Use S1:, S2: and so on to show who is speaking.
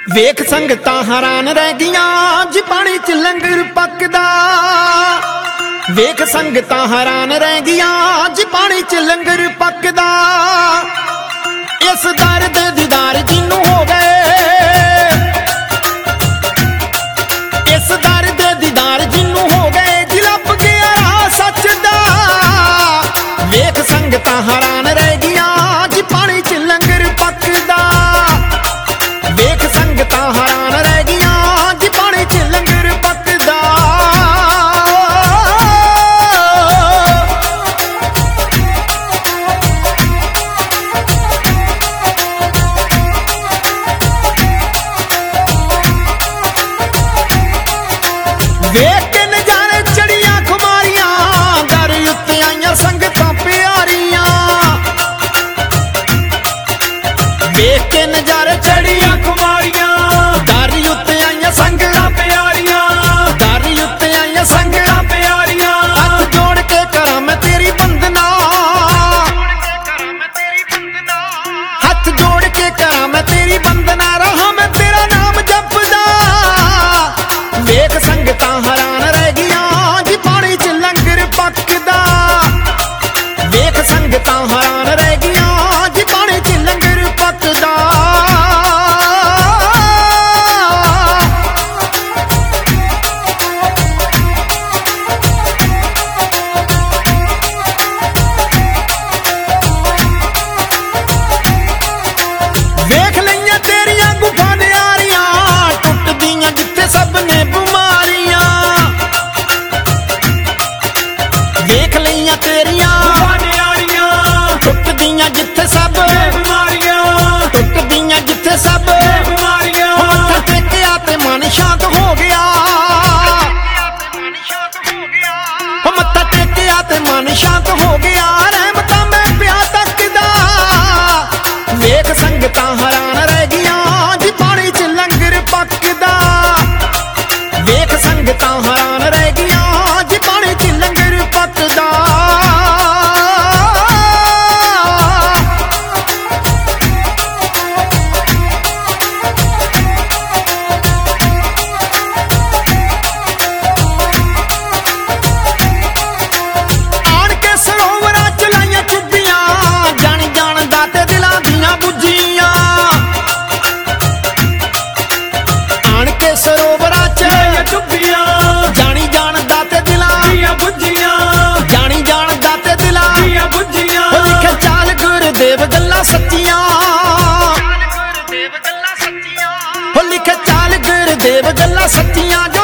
S1: ਵੇਖ ਸੰਗਤਾਂ ਹੈਰਾਨ ਰਹਿ ਗਈਆਂ ਜੀ ਪਾਣੀ ਚ ਲੰਗਰ ਪੱਕਦਾ। ਵੇਖ ਸੰਗਤਾਂ ਹੈਰਾਨ ਰਹਿ ਗਈਆਂ ਜੀ ਪਾਣੀ ਚ ਲੰਗਰ ਪੱਕਦਾ। ਇਸ ਦਰ ਦੇ ਦੀਦਾਰ ਜਿਹਨੂੰ ਹੋ ਗਏ, ਇਸ ਦਰ ਦੇ ਦੀਦਾਰ ਜਿਹਨੂੰ ਹੋ ਗਏ ਜੀ ਲੱਭ ਗਿਆ ਰਾਹ ਸੱਚ ਦਾ। ਵੇਖ ਸੰਗਤਾਂ ਹੈਰਾਨ ਰਹਿ ਗਈਆਂ ਜੀ ਪਾਣੀ ਚ ਲੰਗਰ ਪੱਕਦਾ। ਵੇਖ ਸੰਗਤਾਂ ਹੈਰਾਨ ਰਹਿ ਗਈਆਂ ਜੀ ਪਾਣੀ ਚ ਲੰਗਰ ਪੱਕਦਾ। ਵੇਖ ਕੇ ਨਜ਼ਾਰੇ ਚੜੀਆਂ ਖੁਮਾਰੀਆਂ, ਦਰ ਉੱਤੇ ਆਈਆਂ ਸੰਗਤਾਂ ਪਿਆਰੀਆਂ। ਵੇਖ ਕੇ ਨਜ਼ਾਰੇ ਚੜੀਆਂ ਖੁਮਾਰੀਆਂ, ਦਰ ਉੱਤੇ ਆਈਆਂ ਸੰਗਤਾਂ ਪਿਆਰੀਆਂ। ਦਰ ਉੱਤੇ ਆਈਆਂ ਸੰਗਤਾਂ ਪਿਆਰੀਆਂ। ਹੱਥ ਜੋੜ ਕੇ ਕਰਾਂ ਮੈਂ ਤੇਰੀ ਬੰਦਨਾ, ਹੱਥ ਜੋੜ ਕੇ ਕਰਾਂ ਮੈਂ ਤੇਰੀ ਬੰਦਨਾ। ਰਹਾ ਮੈਂ ਤੇਰਾ ਨਾਮ ਜਪਦਾ। ਵੇਖ ਸੰਗਤਾਂ ਹੈਰਾਨ ਰਹਿ ਗਈਆਂ ਜੀ ਪਾਣੀ ਚ ਲੰਗਰ ਪੱਕਦਾ। ਵੇਖ ਸੰਗਤਾਂ ਹੈਰਾਨ ਰਹਿ ਗਈਆਂ ਜੀ ਪਾਣੀ ਚ ਲੰਗਰ ਪੱਕਦਾ। ਵੇਖ ਲਈਆਂ ਤੇਰੀਆਂ ਗੁਫਾ ਨਿਆਰੀਆਂ, ਟੁੱਟਦੀਆਂ ਜਿੱਥੇ ਸਭ ਨੇ ਬਿਮਾਰੀਆਂ। ਵੇਖ ਲਈਆਂ ਤੇਰੀਆਂ ਗੁਫਾ ਨਿਆਰੀਆਂ, ਟੁੱਟਦੀਆਂ ਜਿੱਥੇ ਸਭ ਬਿਮਾਰੀਆਂ। ਟੁੱਟਦੀਆਂ ਜਿੱਥੇ ਸਭ ਬਿਮਾਰੀਆਂ। ਮੱਥਾ ਟੇਕਿਆ ਤੇ ਮਨ ਸ਼ਾਂਤ ਹੋ ਗਿਆ। ਮੱਥਾ ਟੇਕਿਆ ਤੇ ਮਨ ਸ਼ਾਂਤ ਹੋ ਗਿਆ। ਰਹਿਮਤਾਂ ਮੈਂ ਪਿਆ ਤੱਕਦਾ। ਵੇਖ ਸੰਗਤਾਂ ਹੈਰਾਨ ਰਹਿ ਗਈਆਂ ਜੀ ਪਾਣੀ ਚ ਲੰਗਰ ਪੱਕਦਾ। ਵੇਖ ਸੰਗਤਾਂ ਹੈਰਾਨ ਰਹਿ ਗਈਆਂ ਜੀ ਪਾਣੀ ਚ ਲੰਗਰ ਪੱਕਦਾ। ਆਣ ਕੇ ਸਰੋਵਰਾਂ ਚ ਲਾਈਆਂ ਚੁੱਭੀਆਂ, ਜਾਣੀ ਜਾਣਦਾ ਤੇ ਦਿਲਾਂ ਦੀਆਂ ਬੁੱਝੀਆਂ। ਆਣ ਕੇ ਸਰੋਵਰਾਂ ਚ ਲਾਈਆਂ ਚੁੱਭੀਆਂ, ਜਾਣੀ ਜਾਣਦਾ ਤੇ ਦਿਲਾਂ ਦੀਆਂ ਬੁੱਝੀਆਂ। ਜਾਣੀ ਜਾਣਦਾ ਤੇ ਦਿਲਾਂ ਦੀਆਂ ਬੁੱਝੀਆਂ। ਉਹ ਲਿਖੇ ਚਾਲ ਗੁਰਦੇਵ ਗੱਲਾਂ ਸੱਚੀਆਂ। ਉਹ ਲਿਖੇ ਚਾਲ ਗੁਰਦੇਵ ਗੱਲਾਂ ਸੱਚੀਆਂ।